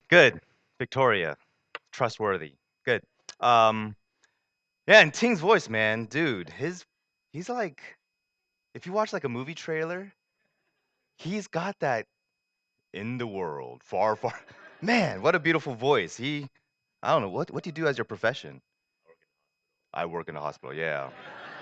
Good. Victoria. Trustworthy. Good. Um, yeah, and Ting's voice, man, dude, he's like, if you watch like a movie trailer, he's got that in the world, far, far. Man, what a beautiful voice. I don't know, what do you do as your profession? I work in a hospital, yeah.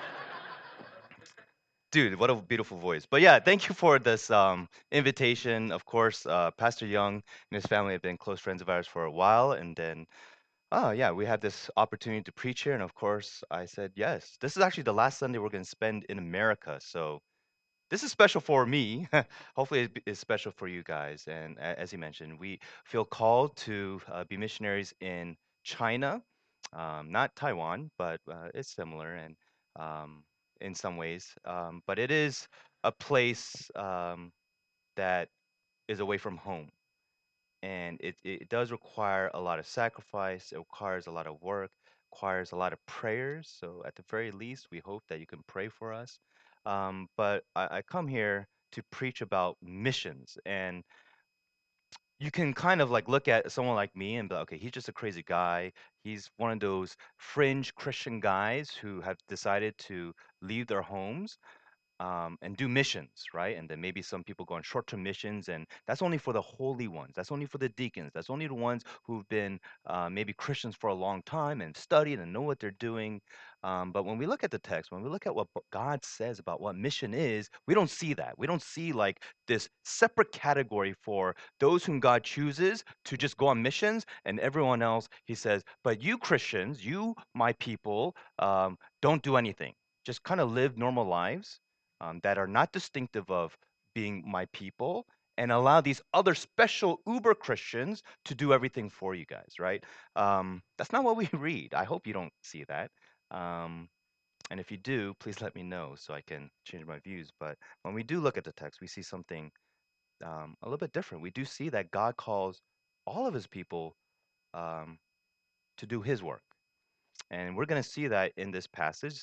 Dude, what a beautiful voice. But yeah, thank you for this invitation. Of course, Pastor Young and his family have been close friends of ours for a while, and then oh, yeah, we had this opportunity to preach here, and of course, I said yes. This is actually the last Sunday we're going to spend in America, so this is special for me. Hopefully, it's special for you guys. And as you mentioned, we feel called to be missionaries in China, not Taiwan, but it's similar and um, in some ways. But it is a place that is away from home and it does require a lot of sacrifice. It requires a lot of work, requires a lot of prayers. So at the very least, we hope that you can pray for us. But I come here to preach about missions, and you can kind of like look at someone like me and be like, okay, he's just a crazy guy. He's one of those fringe Christian guys who have decided to leave their homes and do missions, right? And then maybe some people go on short-term missions, and that's only for the holy ones. That's only for the deacons. That's only the ones who've been maybe Christians for a long time and studied and know what they're doing. But when we look at the text, when we look at what God says about what mission is, we don't see that. We don't see like this separate category for those whom God chooses to just go on missions, and everyone else, He says, but you Christians, you my people, don't do anything. Just kind of live normal lives that are not distinctive of being my people and allow these other special uber Christians to do everything for you guys, right? That's not what we read. I hope you don't see that. Um, and if you do, please let me know so I can change my views. But when we do look at the text, we see something a little bit different. We do see that God calls all of his people um, to do his work. And we're going to see that in this passage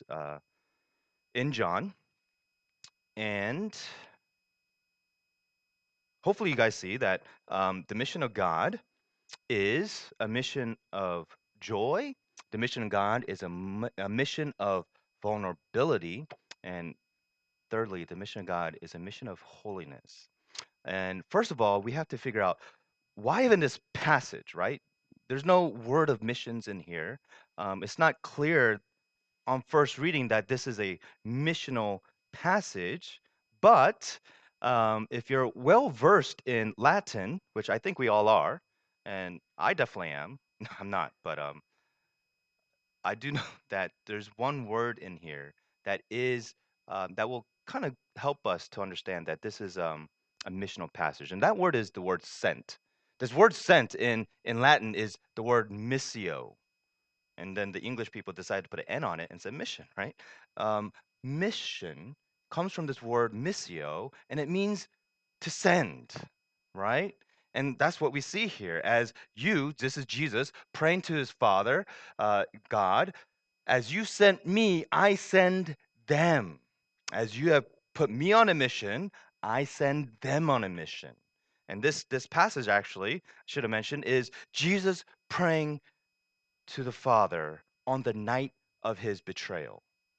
in John. And hopefully you guys see that the mission of God is a mission of joy. The mission of God is a mission of vulnerability. And thirdly, the mission of God is a mission of holiness. And first of all, we have to figure out why even this passage, right? There's no word of missions in here. It's not clear on first reading that this is a missional passage, but if you're well versed in Latin, which I think we all are, and I definitely am, I'm not, but I do know that there's one word in here that is that will kind of help us to understand that this is a missional passage, and that word is the word sent. This word sent in Latin is the word missio, and then the English people decided to put an N on it and said mission, right? Um, mission comes from this word missio, and it means to send, right? And that's what we see here as this is Jesus praying to his Father, God, as you sent me, I send them. As you have put me on a mission, I send them on a mission. And this passage actually should have mentioned is Jesus praying to the Father on the night of his betrayal.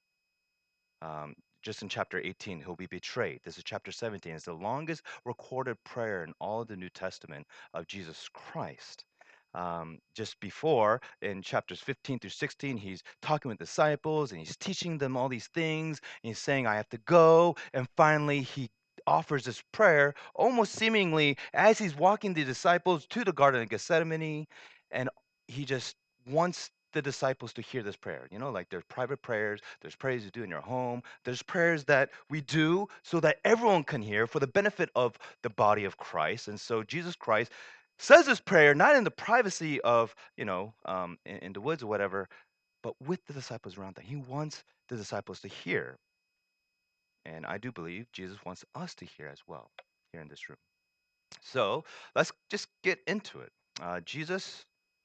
Um, just in chapter 18, he'll be betrayed. This is chapter 17. It's the longest recorded prayer in all of the New Testament of Jesus Christ. Just before, in chapters 15 through 16, he's talking with disciples and he's teaching them all these things. And he's saying, I have to go. And finally, he offers this prayer, almost seemingly as he's walking the disciples to the Garden of Gethsemane. And he just wants the disciples to hear this prayer. You know, like there's private prayers, there's prayers you do in your home, there's prayers that we do so that everyone can hear for the benefit of the body of Christ. And so Jesus Christ says this prayer not in the privacy of, in the woods or whatever, but with the disciples around them. He wants the disciples to hear. And I do believe Jesus wants us to hear as well here in this room. So let's just get into it. Jesus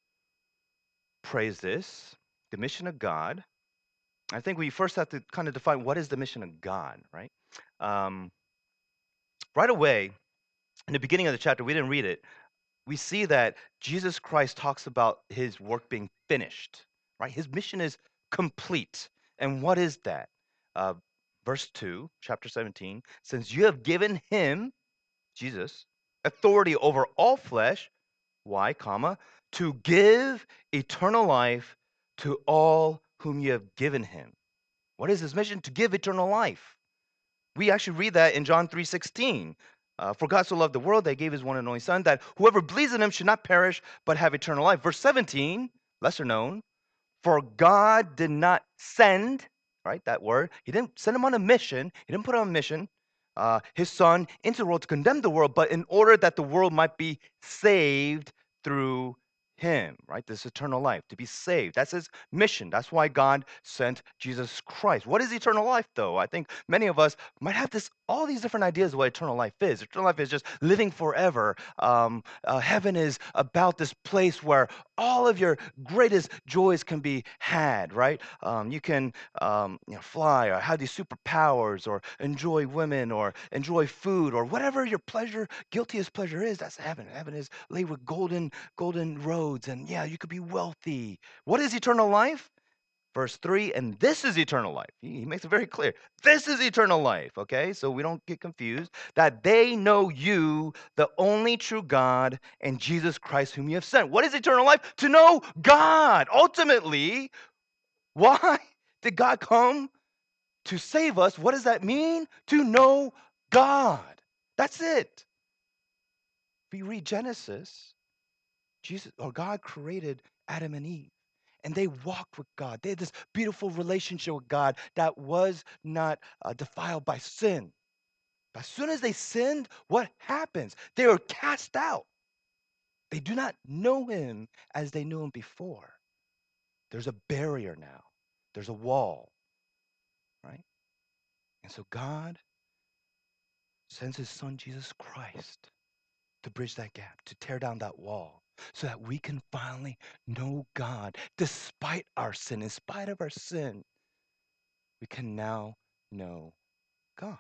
prays this, the mission of God. I think we first have to kind of define what is the mission of God, right? Um, right away, in the beginning of the chapter, we didn't read it. we see that Jesus Christ talks about his work being finished, right? His mission is complete. And what is that? Uh, Verse 2, chapter 17, since you have given him, Jesus, authority over all flesh, why, comma, to give eternal life to all whom you have given him. What is his mission? To give eternal life. We actually read that in John 3:16. For God so loved the world that he gave his one and only Son, that whoever believes in him should not perish, but have eternal life. Verse 17, lesser known, for God did not send, right, that word, he didn't send him on a mission, he didn't put him on a mission, his Son into the world to condemn the world, but in order that the world might be saved through him, right? This eternal life, to be saved. That's his mission. That's why God sent Jesus Christ. What is eternal life, though? I think many of us might have all these different ideas of what eternal life is. Eternal life is just living forever. Heaven is about this place where all of your greatest joys can be had, right? You can fly or have these superpowers or enjoy women or enjoy food or whatever your pleasure, guiltiest pleasure is. That's heaven. Heaven is laid with golden roads, and yeah, you could be wealthy. What is eternal life? Verse 3, and this is eternal life. He makes it very clear. This is eternal life, okay? So we don't get confused. That they know you, the only true God, and Jesus Christ, whom you have sent. What is eternal life? To know God. Ultimately, why did God come? To save us. What does that mean? To know God. That's it. If we read Genesis, God created Adam and Eve, and they walked with God. They had this beautiful relationship with God that was not defiled by sin. But as soon as they sinned, what happens? They are cast out. They do not know him as they knew him before. There's a barrier now. There's a wall, right? And so God sends his son Jesus Christ to bridge that gap, to tear down that wall, so that we can finally know God despite our sin. In spite of our sin, we can now know God.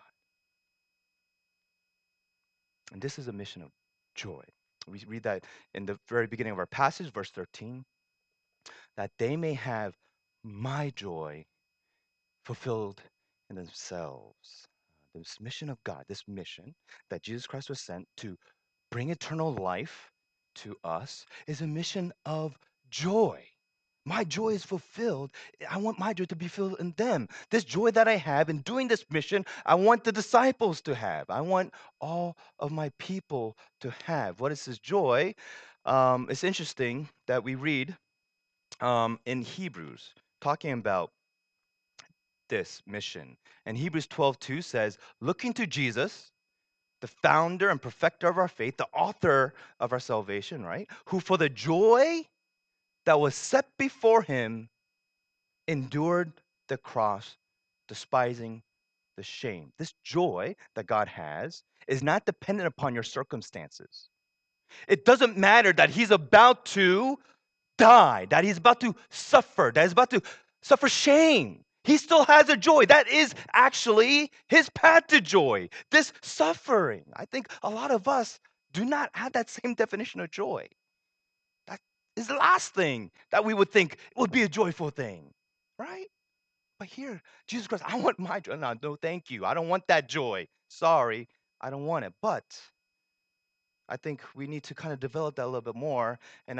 And this is a mission of joy. We read that in the very beginning of our passage, verse 13, that they may have my joy fulfilled in themselves. This mission of God, this mission that Jesus Christ was sent to bring eternal life to us, is a mission of joy. My joy is fulfilled. I want my joy to be filled in them. This joy that I have in doing this mission, I want the disciples to have. I want all of my people to have. What is this joy? It's interesting that we read in Hebrews talking about this mission. And Hebrews 12:2 says, looking to Jesus, the founder and perfecter of our faith, the author of our salvation, right? Who for the joy that was set before him endured the cross, despising the shame. This joy that God has is not dependent upon your circumstances. It doesn't matter that he's about to die, that he's about to suffer, that he's about to suffer shame. He still has a joy. That is actually his path to joy. This suffering. I think a lot of us do not have that same definition of joy. That is the last thing that we would think would be a joyful thing, right? But here, Jesus Christ, I want my joy. No, no, thank you. I don't want that joy. Sorry, I don't want it. But I think we need to kind of develop that a little bit more. And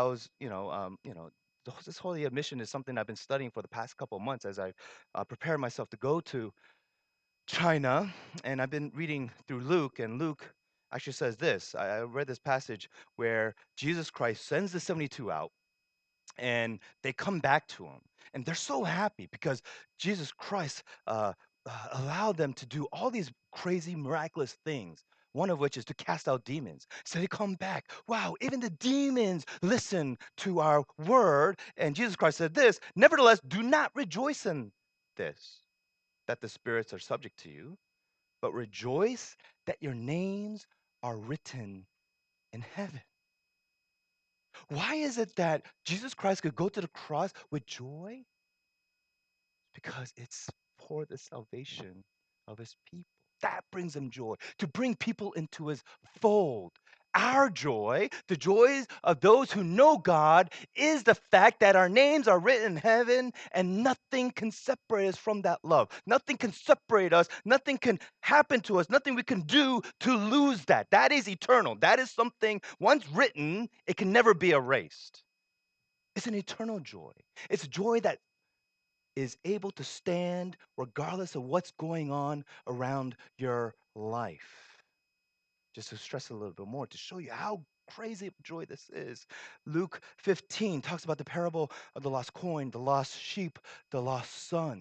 this whole mission is something I've been studying for the past couple of months as I prepare myself to go to China. And I've been reading through Luke, and Luke actually says this. I read this passage where Jesus Christ sends the 72 out, and they come back to him, and they're so happy because Jesus Christ allowed them to do all these crazy miraculous things, one of which is to cast out demons. So they come back, wow, even the demons listen to our word. And Jesus Christ said this, nevertheless, do not rejoice in this, that the spirits are subject to you, but rejoice that your names are written in heaven. Why is it that Jesus Christ could go to the cross with joy? Because it's for the salvation of his people. That brings him joy, to bring people into his fold. Our joy, the joys of those who know God, is the fact that our names are written in heaven and nothing can separate us from that love. Nothing can separate us. Nothing can happen to us. Nothing we can do to lose that. That is eternal. That is something once written, it can never be erased. It's an eternal joy. It's joy that is able to stand regardless of what's going on around your life. Just to stress it a little bit more, to show you how crazy of joy this is. Luke 15 talks about the parable of the lost coin, the lost sheep, the lost son.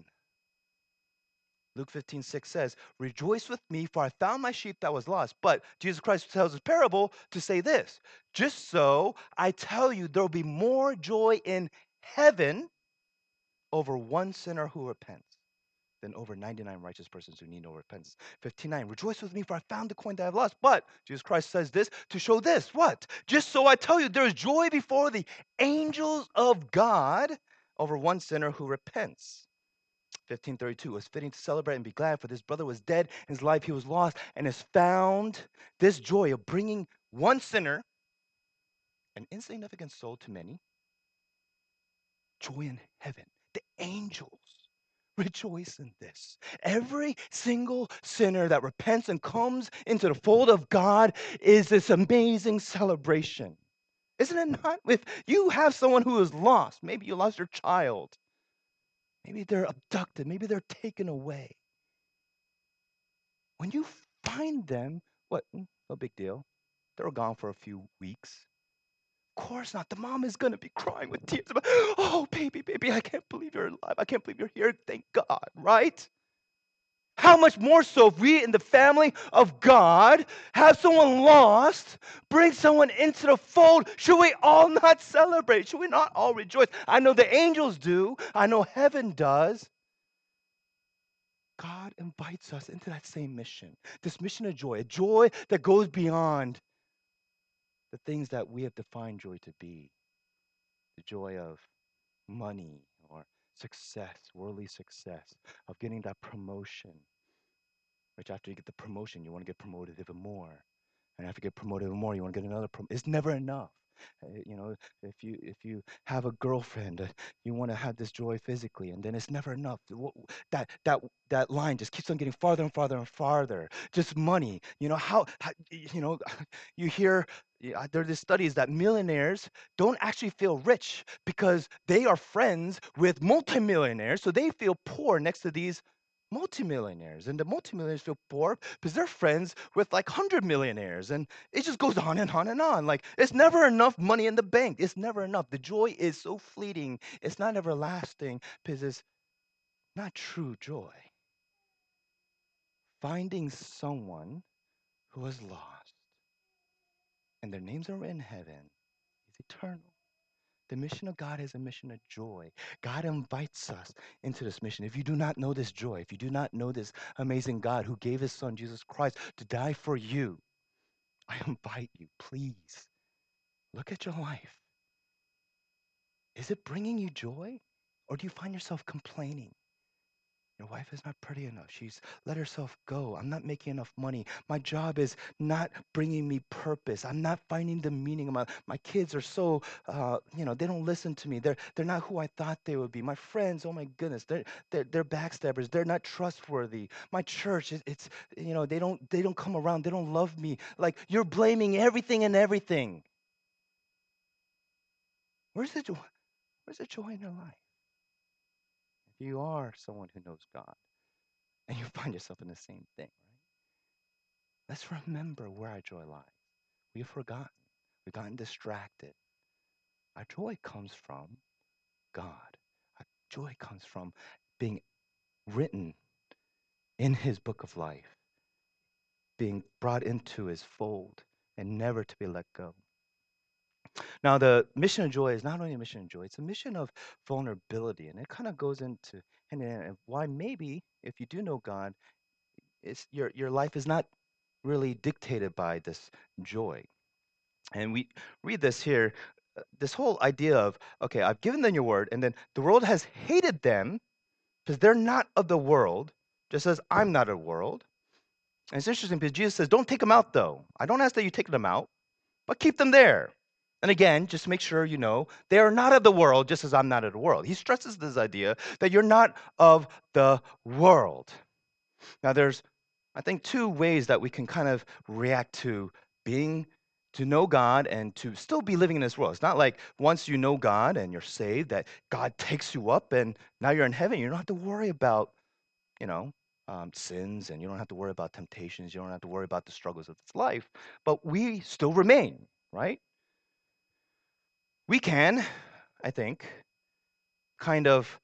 Luke 15:6 says, "Rejoice with me, for I found my sheep that was lost." But Jesus Christ tells his parable to say this: "Just so I tell you, there will be more joy in heaven over one sinner who repents than over 99 righteous persons who need no repentance." 59, "Rejoice with me, for I found the coin that I've lost." But Jesus Christ says this to show this. What? "Just so I tell you, there is joy before the angels of God over one sinner who repents." 15:32, "It was fitting to celebrate and be glad, for this brother was dead, in his life he was lost, and has found." This joy of bringing one sinner, an insignificant soul to many, joy in heaven. The angels rejoice in this. Every single sinner that repents and comes into the fold of God is this amazing celebration. Isn't it not? If you have someone who is lost, maybe you lost your child, maybe they're abducted, maybe they're taken away. When you find them, what? No big deal. They were gone for a few weeks. Of course not. The mom is going to be crying with tears about, "Oh, baby, baby, I can't believe you're alive. I can't believe you're here. Thank God," right? How much more so if we in the family of God have someone lost, bring someone into the fold? Should we all not celebrate? Should we not all rejoice? I know the angels do. I know heaven does. God invites us into that same mission, this mission of joy, a joy that goes beyond the things that we have defined joy to be, the joy of money or success, worldly success, of getting that promotion, which after you get the promotion, you want to get promoted even more. And after you get promoted even more, you want to get another promotion. It's never enough. If you have a girlfriend, you want to have this joy physically, and then it's never enough. That line just keeps on getting farther and farther and farther. Just money. How you hear. Yeah, there are these studies that millionaires don't actually feel rich because they are friends with multimillionaires, so they feel poor next to these multimillionaires, and the multimillionaires feel poor because they're friends with like 100 millionaires, and it just goes on and on and on. Like, it's never enough money in the bank. It's never enough. The joy is so fleeting. It's not everlasting because it's not true joy. Finding someone who is lost and their names are in heaven is eternal. The mission of God is a mission of joy. God invites us into this mission. If you do not know this joy, if you do not know this amazing God who gave his son, Jesus Christ, to die for you, I invite you, please, look at your life. Is it bringing you joy? Or do you find yourself complaining? Your wife is not pretty enough. She's let herself go. I'm not making enough money. My job is not bringing me purpose. I'm not finding the meaning of my kids are so, they don't listen to me. They're not who I thought they would be. My friends, oh my goodness, they're backstabbers. They're not trustworthy. My church, they don't come around. They don't love me. Like, you're blaming everything and everything. Where's the joy? Where's the joy in your life? If you are someone who knows God and you find yourself in the same thing, right? Let's remember where our joy lies. We've forgotten. We've gotten distracted. Our joy comes from God. Our joy comes from being written in his book of life, being brought into his fold, and never to be let go. Now, the mission of joy is not only a mission of joy, it's a mission of vulnerability. And it kind of goes into and why maybe if you do know God, it's your life is not really dictated by this joy. And we read this here, this whole idea of, okay, I've given them your word, and then the world has hated them because they're not of the world, just as I'm not of the world. And it's interesting because Jesus says, don't take them out, though. I don't ask that you take them out. but keep them there. And again, just make sure you know they are not of the world, just as I'm not of the world. He stresses this idea that you're not of the world. Now, there's, I think, two ways that we can kind of react to being, to know God and to still be living in this world. It's not like once you know God and you're saved that God takes you up and now you're in heaven. You don't have to worry about, you know, sins, and you don't have to worry about temptations. You don't have to worry about the struggles of this life. But we still remain, right? We can, I think, kind of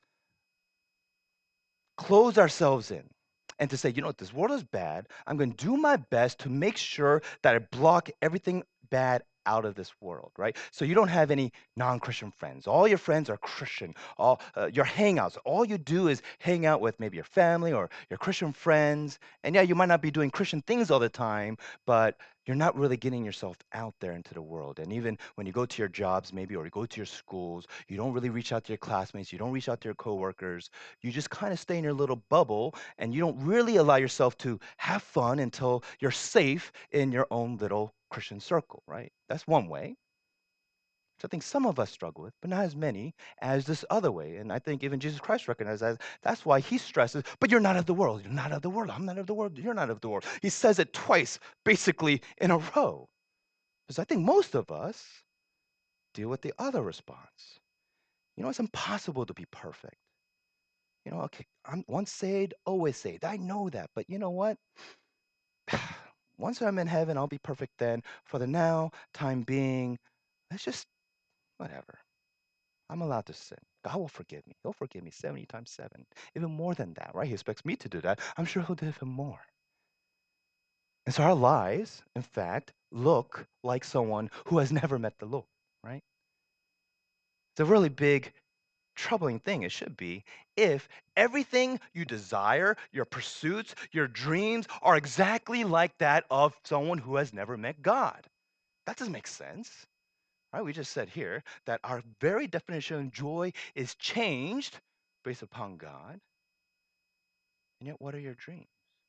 close ourselves in and to say, you know what, this world is bad. I'm going to do my best to make sure that I block everything bad out of this world, right? So you don't have any non-Christian friends. All your friends are Christian. All your hangouts, all you do is hang out with maybe your family or your Christian friends. And yeah, you might not be doing Christian things all the time, but you're not really getting yourself out there into the world. And even when you go to your jobs, maybe, or you go to your schools, you don't really reach out to your classmates. You don't reach out to your coworkers. You just kind of stay in your little bubble and you don't really allow yourself to have fun until you're safe in your own little Christian circle, right? That's one way, which I think some of us struggle with, but not as many as this other way. And I think even Jesus Christ recognizes that. That's why he stresses, but you're not of the world. You're not of the world. I'm not of the world. You're not of the world. He says it twice, basically in a row. Because I think most of us deal with the other response. You know, it's impossible to be perfect. You know, okay, I'm once saved, always saved. I know that. But you know what? Once I'm in heaven, I'll be perfect then. For the now, time being, let's just, whatever. I'm allowed to sin. God will forgive me. He'll forgive me 70 times 7. Even more than that, right? He expects me to do that. I'm sure he'll do even more. And so our lives, in fact, look like someone who has never met the Lord, right? It's a really big troubling thing, it should be, if everything you desire, your pursuits, your dreams are exactly like that of someone who has never met God. That doesn't make sense. Right? We just said here that our very definition of joy is changed based upon God. And yet, what are your dreams?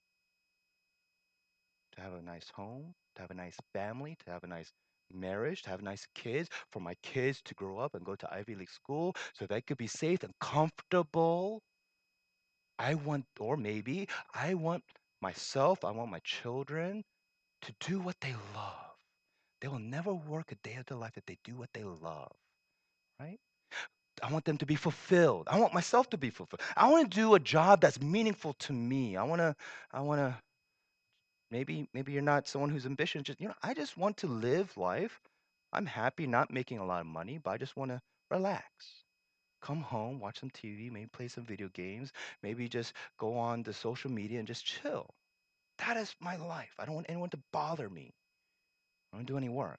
To have a nice home, to have a nice family, to have a nice marriage, to have nice kids, for my kids to grow up and go to Ivy League school so they could be safe and comfortable. I want, or maybe I want myself, I want my children to do what they love. They will never work a day of their life if they do what they love, right? I want them to be fulfilled. I want myself to be fulfilled. I want to do a job that's meaningful to me. I want to maybe you're not someone who's ambitious, just I just want to live life. I'm happy not making a lot of money, but I just want to relax. Come home, watch some TV, maybe play some video games, maybe just go on the social media and just chill. That is my life. I don't want anyone to bother me. I don't do any work.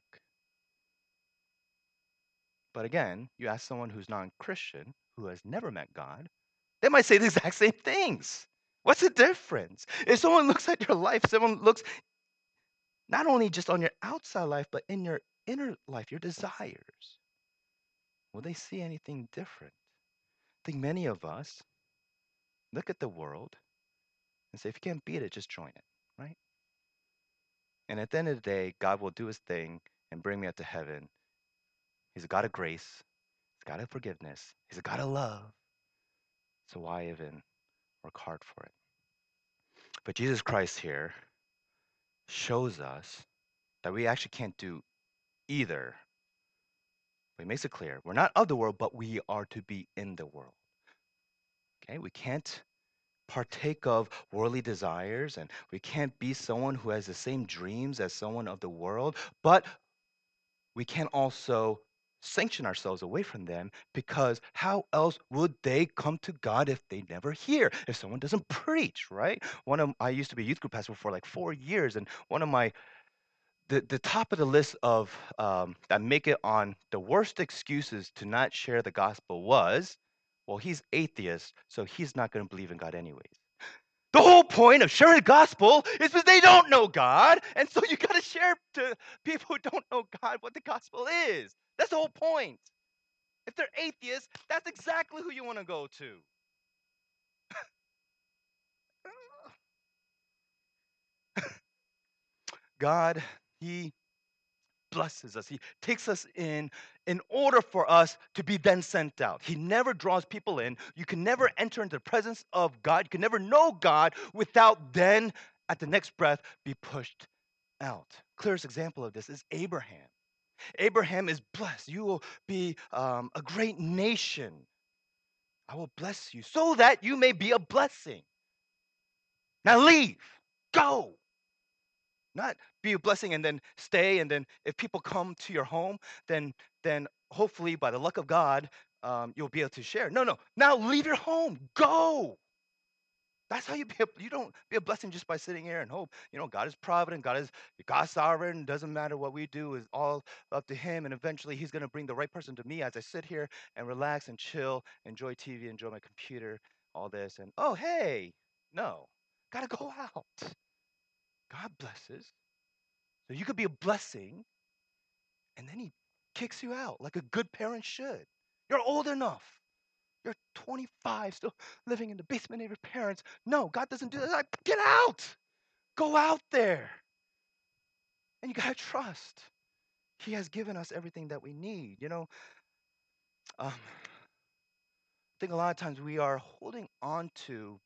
But again, you ask someone who's non-Christian, who has never met God, they might say the exact same things. What's the difference? If someone looks at your life, someone looks not only just on your outside life, but in your inner life, your desires, will they see anything different? I think many of us look at the world and say, if you can't beat it, just join it, right? And at the end of the day, God will do his thing and bring me up to heaven. He's a God of grace, he's a God of forgiveness, he's a God of love. So why even work hard for it? But Jesus Christ here shows us that we actually can't do either. He makes it clear we're not of the world, but we are to be in the world. Okay, we can't partake of worldly desires and we can't be someone who has the same dreams as someone of the world, but we can also sanction ourselves away from them because how else would they come to God if they never hear, if someone doesn't preach, right? I used to be a youth group pastor for like 4 years, and one of my the top of the list of that make it on the worst excuses to not share the gospel was, well, he's atheist, so he's not going to believe in God anyways. The whole point of sharing the gospel is because they don't know God, and so you got to share to people who don't know God what the gospel is. That's the whole point. If they're atheists, that's exactly who you want to go to. God, he blesses us. He takes us in order for us to be then sent out. He never draws people in. You can never enter into the presence of God. You can never know God without then, at the next breath, be pushed out. Clearest example of this is Abraham. Abraham is blessed. You will be a great nation. I will bless you so that you may be a blessing. Now leave, go. Not be a blessing and then stay, and then if people come to your home, then hopefully by the luck of God, you'll be able to share. No, no. Now leave your home. Go. That's how you don't be a blessing just by sitting here and hope. God is provident, God sovereign. Doesn't matter what we do, is all up to him. And eventually he's gonna bring the right person to me as I sit here and relax and chill, enjoy TV, enjoy my computer, all this, and oh hey, no. Gotta go out. God blesses. So you could be a blessing, and then he kicks you out like a good parent should. You're old enough. You're 25, still living in the basement of your parents. No, God doesn't do that. Like, get out. Go out there. And you got to trust. He has given us everything that we need. I think a lot of times we are holding on to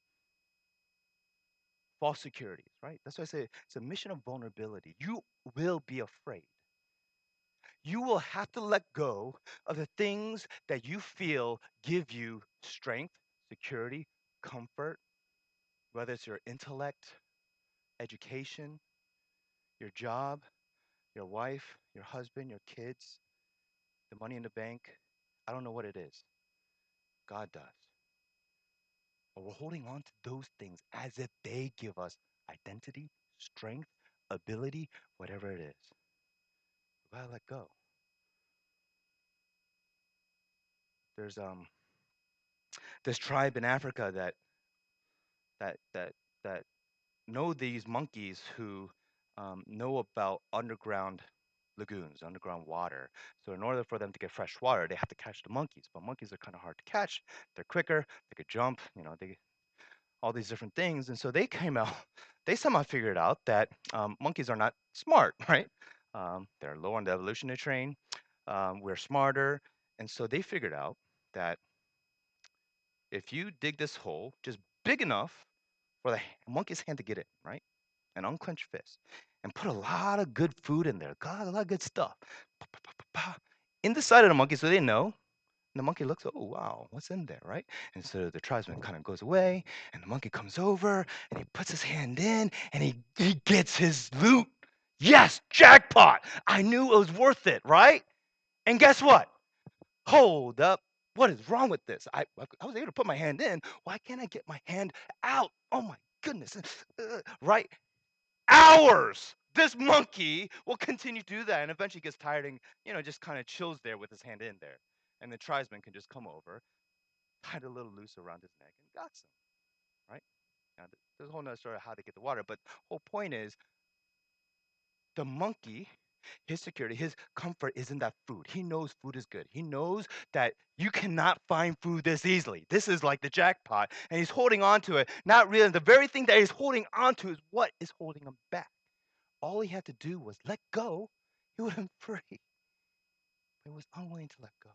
false securities, right? That's why I say it's a mission of vulnerability. You will be afraid. You will have to let go of the things that you feel give you strength, security, comfort, whether it's your intellect, education, your job, your wife, your husband, your kids, the money in the bank. I don't know what it is. God does. But we're holding on to those things as if they give us identity, strength, ability, whatever it is. We gotta let go. There's this tribe in Africa that that that know these monkeys who know about underground lagoons, underground water. So in order for them to get fresh water, they have to catch the monkeys. But monkeys are kind of hard to catch. They're quicker. They could jump. They all these different things. And so they came out. They somehow figured out that monkeys are not smart, right? They're low on the evolutionary train. We're smarter, and so they figured out that if you dig this hole just big enough for the monkey's hand to get in, right? An unclenched fist, and put a lot of good food in there. God, a lot of good stuff. Pa, pa, pa, pa, pa. In the side of the monkey, so they know. And the monkey looks, oh wow, what's in there, right? And so the tribesman kind of goes away, and the monkey comes over, and he puts his hand in, and he gets his loot. Yes, jackpot! I knew it was worth it, right? And guess what? Hold up. What is wrong with this? I was able to put my hand in. Why can't I get my hand out? Oh my goodness. Right? Hours. This monkey will continue to do that and eventually gets tired and, just kind of chills there with his hand in there. And the tribesman can just come over, tied a little loose around his neck, and got some, right? Now, there's a whole nother story of how to get the water, but whole point is the monkey, his security, his comfort is in that food. He knows food is good. He knows that you cannot find food this easily. This is like the jackpot, and he's holding on to it, not realizing the very thing that he's holding on to is what is holding him back. All he had to do was let go. He would have been free. But he was unwilling to let go.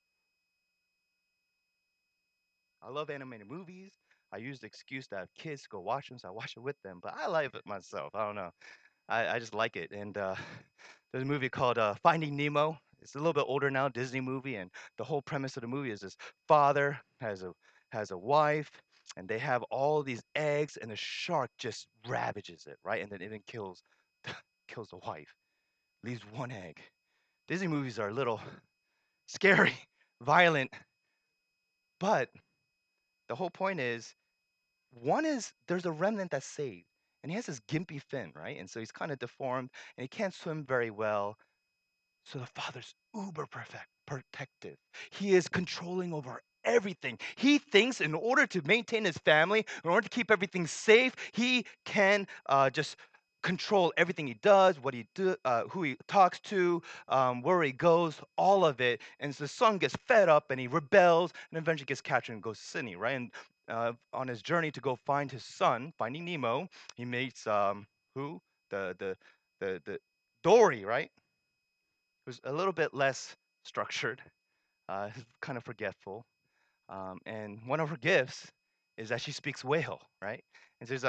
I love animated movies. I use the excuse to have kids to go watch them, so I watch it with them. But I like it myself. I don't know. I just like it. And there's a movie called Finding Nemo. It's a little bit older now, Disney movie, and the whole premise of the movie is this father has a wife, and they have all these eggs, and the shark just ravages it, right? And then even kills kills the wife, leaves one egg. Disney movies are a little scary, violent, but the whole point is one is there's a remnant that's saved, and he has this gimpy fin, right? And so he's kind of deformed, and he can't swim very well. So the father's uber perfect protective. He is controlling over everything. He thinks in order to maintain his family, in order to keep everything safe, he can just control everything he does, what he do, who he talks to, where he goes, all of it. And so the son gets fed up and he rebels and eventually gets captured and goes to Sydney, right? And on his journey to go find his son, finding Nemo, he meets who the Dory, right? who's a little bit less structured, kind of forgetful. And one of her gifts is that she speaks whale, right? And so she's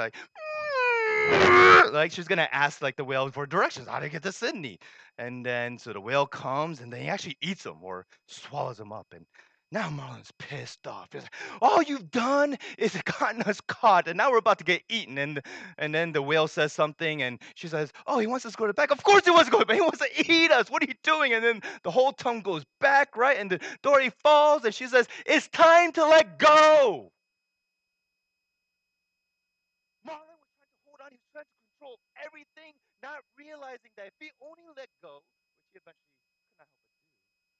like she's gonna ask like the whale for directions, how to get to Sydney. And then so the whale comes and then he actually eats him or swallows him up. And now Marlin's pissed off. He's like, all you've done is gotten us caught, and now we're about to get eaten. And then the whale says something, and she says, "Oh, he wants us to go to back. Of course he wants to go back. He wants to eat us. What are you doing?" And then the whole tongue goes back, right? And the Dory falls, and she says, "It's time to let go." Marlon was trying to hold on. He was trying to control everything, not realizing that if he only let go, which he eventually could not help but do,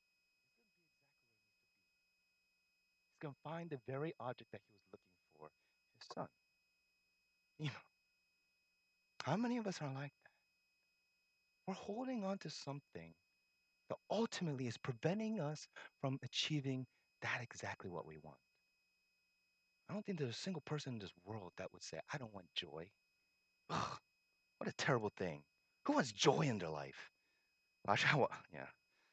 he's going to find the very object that he was looking for, his son. You know, how many of us are like that? We're holding on to something that ultimately is preventing us from achieving that exactly what we want. I don't think there's a single person in this world that would say, I don't want joy. Ugh, what a terrible thing. Who wants joy in their life? Gosh, yeah.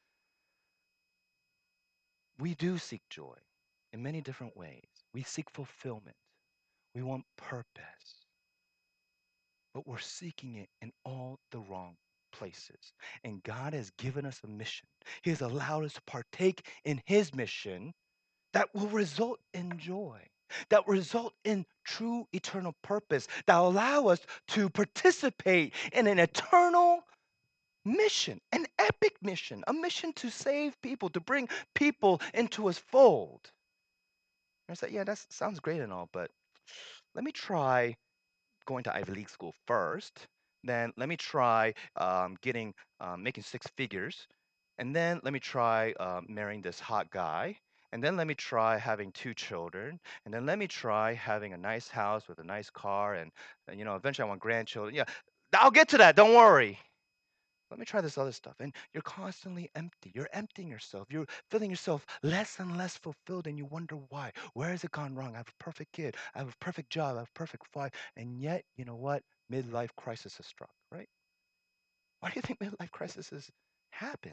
We do seek joy in many different ways. We seek fulfillment. We want purpose, but we're seeking it in all the wrong places. And God has given us a mission. He has allowed us to partake in His mission that will result in joy, that result in true eternal purpose, that allow us to participate in an eternal mission, an epic mission, a mission to save people, to bring people into His fold. I said, yeah, that sounds great and all, but let me try going to Ivy League school first. Then let me try getting making six figures, and then let me try marrying this hot guy, and then let me try having two children, and then let me try having a nice house with a nice car, and eventually I want grandchildren. Yeah, I'll get to that. Don't worry. Let me try this other stuff. And you're constantly empty. You're emptying yourself. You're feeling yourself less and less fulfilled, and you wonder why. Where has it gone wrong? I have a perfect kid. I have a perfect job. I have a perfect wife. And yet, you know what? Midlife crisis has struck, right? Why do you think midlife crises happen?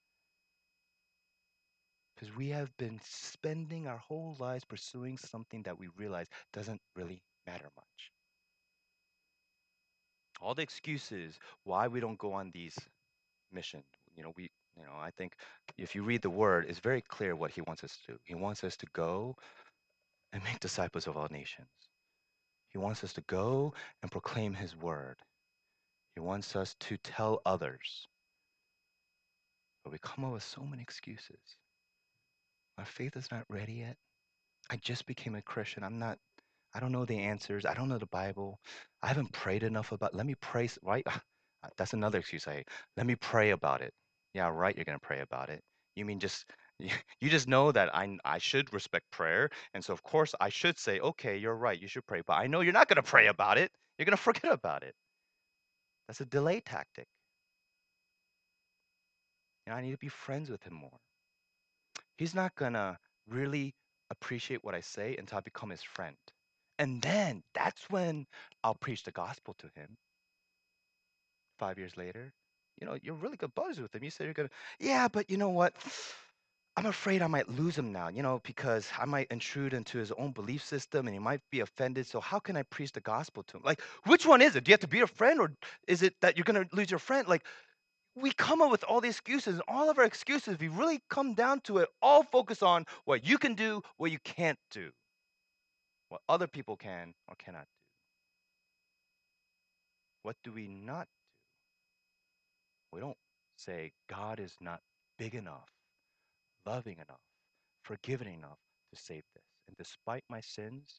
Because we have been spending our whole lives pursuing something that we realize doesn't really matter much. All the excuses why we don't go on these mission. I think if you read the word, it's very clear what he wants us to do. He wants us to go and make disciples of all nations. He wants us to go and proclaim his word. He wants us to tell others. But we come up with so many excuses. My faith is not ready yet. I just became a Christian. I don't know the answers. I don't know the Bible. I haven't prayed enough about. Let me pray, right? That's another excuse I hate. Let me pray about it. Yeah, right. You're gonna pray about it. You mean just you just know that I should respect prayer, and so of course I should say, okay, you're right. You should pray, but I know you're not gonna pray about it. You're gonna forget about it. That's a delay tactic. I need to be friends with him more. He's not gonna really appreciate what I say until I become his friend. And then that's when I'll preach the gospel to him 5 years later. You're really good buddies with him. You said you're gonna, yeah, but you know what? I'm afraid I might lose him now, because I might intrude into his own belief system and he might be offended. So how can I preach the gospel to him? Like, which one is it? Do you have to be a friend or is it that you're gonna lose your friend? Like, we come up with all the excuses, and all of our excuses, if we really come down to it, all focus on what you can do, what you can't do, what other people can or cannot do. What do we not do? We don't say God is not big enough, loving enough, forgiving enough to save this. And despite my sins,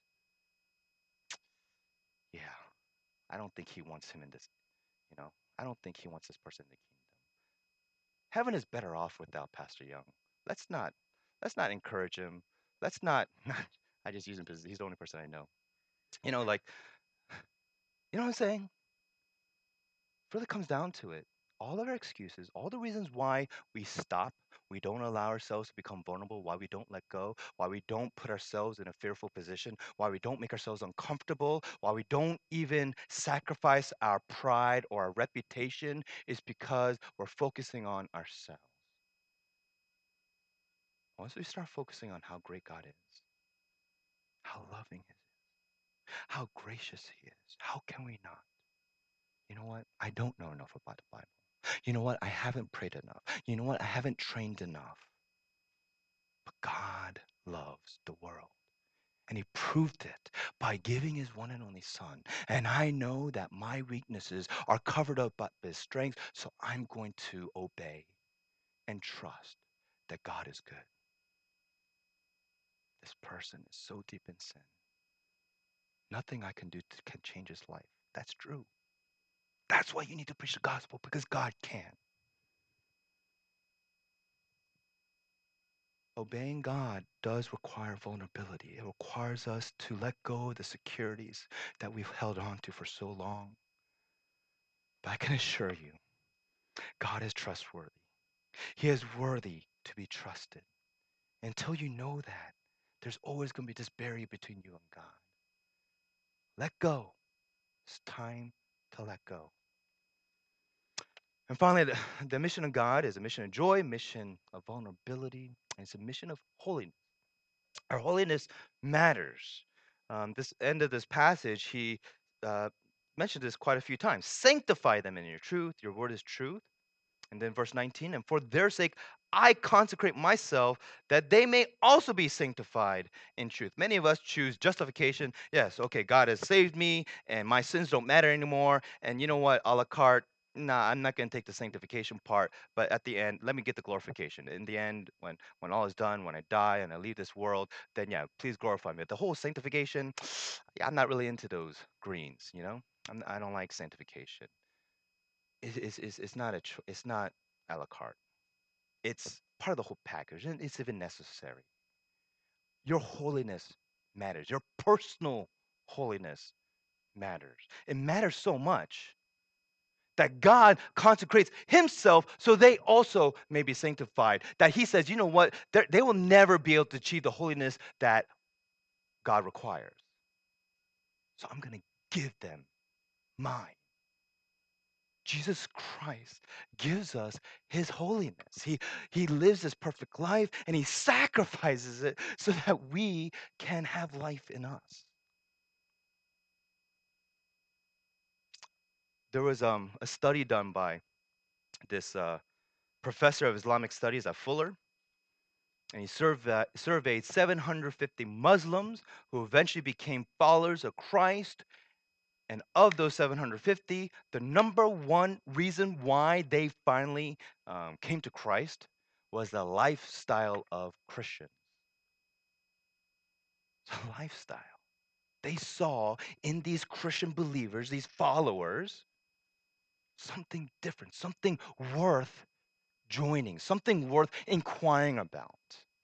yeah, I don't think he wants him in this, I don't think he wants this person in the kingdom. Heaven is better off without Pastor Young. Let's not let's not encourage him. Let's not I just use him because he's the only person I know. Like, what I'm saying? It really comes down to it. All of our excuses, all the reasons why we stop, we don't allow ourselves to become vulnerable, why we don't let go, why we don't put ourselves in a fearful position, why we don't make ourselves uncomfortable, why we don't even sacrifice our pride or our reputation is because we're focusing on ourselves. Once we start focusing on how great God is, how loving He is, how gracious He is, how can we not? You know what? I don't know enough about the Bible. You know what? I haven't prayed enough. You know what? I haven't trained enough. But God loves the world. And He proved it by giving His one and only Son. And I know that my weaknesses are covered up by His strength. So I'm going to obey and trust that God is good. This person is so deep in sin. Nothing I can do can change his life. That's true. That's why you need to preach the gospel, because God can. Obeying God does require vulnerability. It requires us to let go of the securities that we've held on to for so long. But I can assure you, God is trustworthy. He is worthy to be trusted. Until you know that, there's always going to be this barrier between you and God. Let go. It's time to let go. And finally, the mission of God is a mission of joy, mission of vulnerability, and it's a mission of holiness. Our holiness matters. This end of this passage, he uh, mentioned this quite a few times. Sanctify them in your truth. Your word is truth. And then verse 19, and for their sake, I consecrate myself that they may also be sanctified in truth. Many of us choose justification. Yes, okay, God has saved me and my sins don't matter anymore. And you know what, a la carte, nah, I'm not going to take the sanctification part. But at the end, let me get the glorification. In the end, when all is done, when I die and I leave this world, then yeah, please glorify me. The whole sanctification, yeah, I'm not really into those greens, you know? I don't like sanctification. It's not it's not a la carte. It's part of the whole package, and it's even necessary. Your holiness matters. Your personal holiness matters. It matters so much that God consecrates Himself so they also may be sanctified. That He says, you know what? They will never be able to achieve the holiness that God requires. So I'm going to give them mine. Jesus Christ gives us His holiness. He lives this perfect life and He sacrifices it so that we can have life in us. There was a study done by this professor of Islamic studies at Fuller, and he surveyed 750 Muslims who eventually became followers of Christ. And of those 750, the number one reason why they finally came to Christ was the lifestyle of Christians. The lifestyle. They saw in these Christian believers, these followers, something different, something worth joining, something worth inquiring about.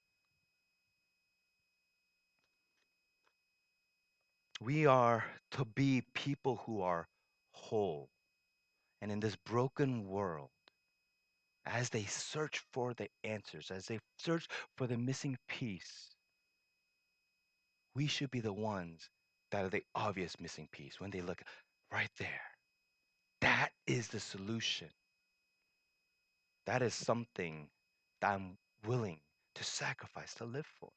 We are to be people who are whole. And in this broken world, as they search for the answers, as they search for the missing piece, we should be the ones that are the obvious missing piece when they look right there. That is the solution. That is something that I'm willing to sacrifice to live for.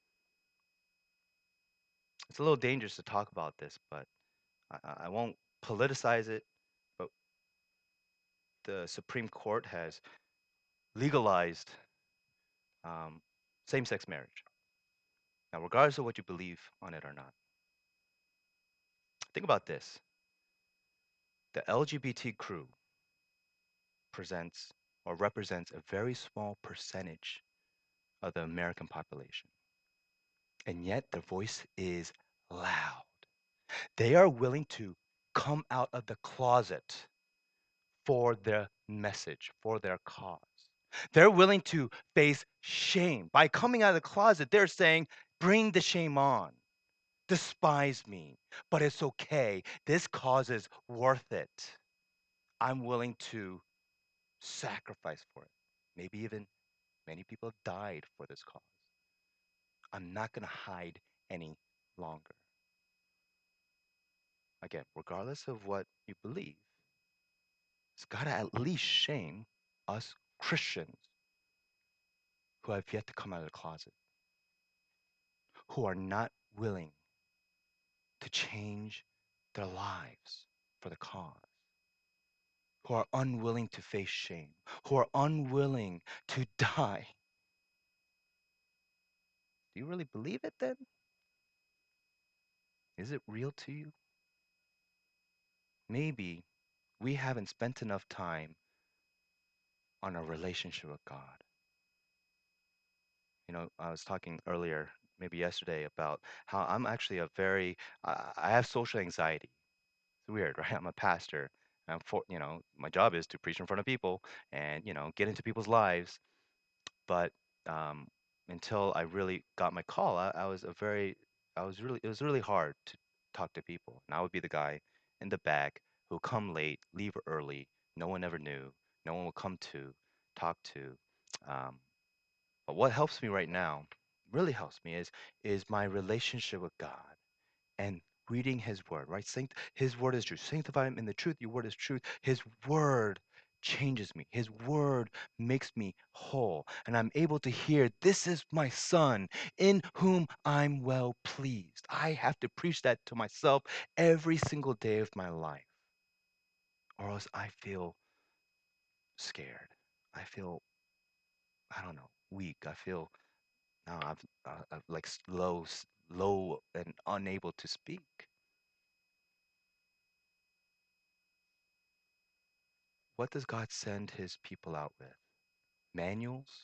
It's a little dangerous to talk about this, but I won't politicize it. But the Supreme Court has legalized same sex marriage. Now, regardless of what you believe on it or not, think about this: the LGBT crew presents or represents a very small percentage of the American population. And yet their voice is loud. They are willing to come out of the closet for their message, for their cause. They're willing to face shame. By coming out of the closet, they're saying, bring the shame on. Despise me, but it's okay. This cause is worth it. I'm willing to sacrifice for it, maybe even Many people have died for this cause. I'm not going to hide any longer. Again, regardless of what you believe, it's got to at least shame us Christians who have yet to come out of the closet, who are not willing to change their lives for the cause, who are unwilling to face shame, who are unwilling to die. Do you really believe it then? Is it real to you? Maybe we haven't spent enough time on our relationship with God. I was talking earlier, maybe yesterday, about how I'm actually I have social anxiety. It's weird, right? I'm a pastor. My job is to preach in front of people and, get into people's lives. But um, until I really got my call, it was really hard to talk to people. And I would be the guy in the back who come late, leave early. No one ever knew. No one would come to talk to. Um, but what helps me right now, really helps me, is my relationship with God and reading His Word. Right? His Word is truth. Sanctify Him in the truth. Your Word is truth. His Word changes me. His Word makes me whole, and I'm able to hear, "This is my Son, in whom I'm well pleased." I have to preach that to myself every single day of my life, or else I feel scared. I feel, I don't know, weak. I feel now I'm like low and unable to speak. What does God send His people out with? Manuals,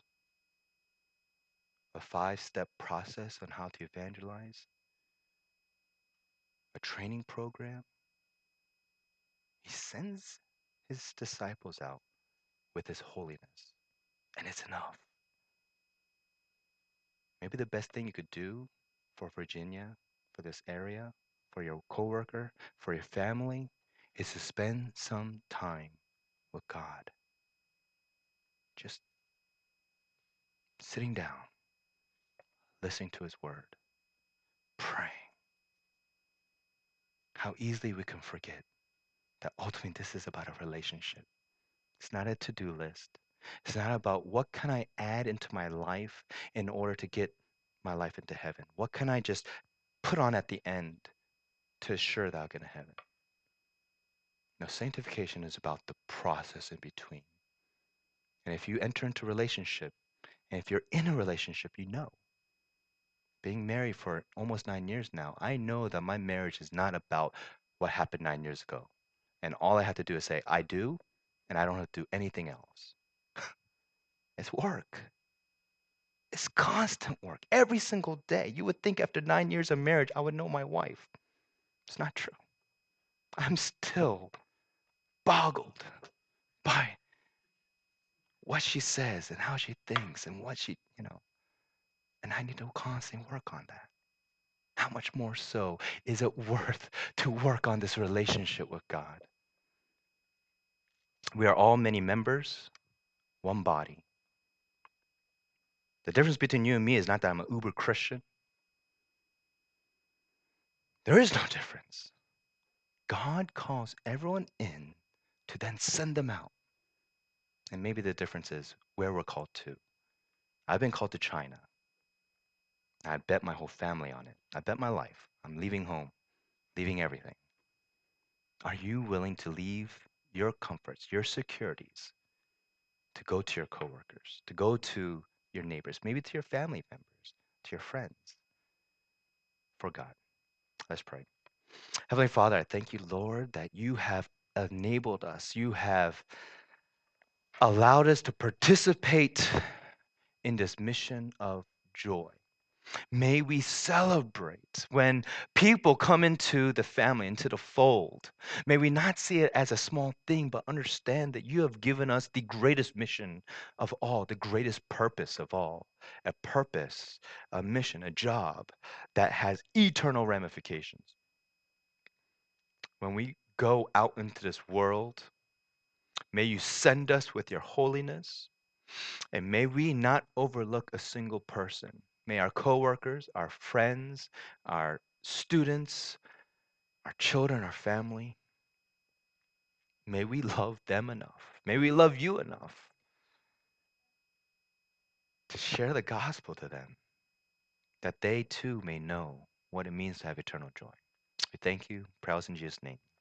a 5-step process on how to evangelize, a training program. He sends His disciples out with His holiness, and it's enough. Maybe the best thing you could do for Virginia, for this area, for your coworker, for your family, is to spend some time with God. Just sitting down, listening to His word, praying. How easily we can forget that ultimately this is about a relationship. It's not a to-do list. It's not about what can I add into my life in order to get my life into heaven. What can I just put on at the end to assure that I'll get to heaven? No, sanctification is about the process in between. And if you enter into a relationship, and if you're in a relationship, being married for almost 9 years now, I know that my marriage is not about what happened 9 years ago. And all I have to do is say, I do, and I don't have to do anything else. It's work. It's constant work every single day. You would think after 9 years of marriage, I would know my wife. It's not true. I'm still boggled by what she says and how she thinks and and I need to constantly work on that. How much more so is it worth to work on this relationship with God? We are all many members, one body. The difference between you and me is not that I'm an uber Christian. There is no difference. God calls everyone in to then send them out. And maybe the difference is where we're called to. I've been called to China. I bet my whole family on it. I bet my life. I'm leaving home, leaving everything. Are you willing to leave your comforts, your securities, to go to your coworkers, to go to your neighbors, maybe to your family members, to your friends, for God? Let's pray. Heavenly Father, I thank you, Lord, that you have enabled us. You have allowed us to participate in this mission of joy. May we celebrate when people come into the family, into the fold. May we not see it as a small thing, but understand that you have given us the greatest mission of all, the greatest purpose of all. A purpose, a mission, a job that has eternal ramifications. When we go out into this world, may you send us with your holiness. And may we not overlook a single person. May our coworkers, our friends, our students, our children, our family, may we love them enough. May we love you enough to share the gospel to them, that they too may know what it means to have eternal joy. We thank you. Praise in Jesus' name.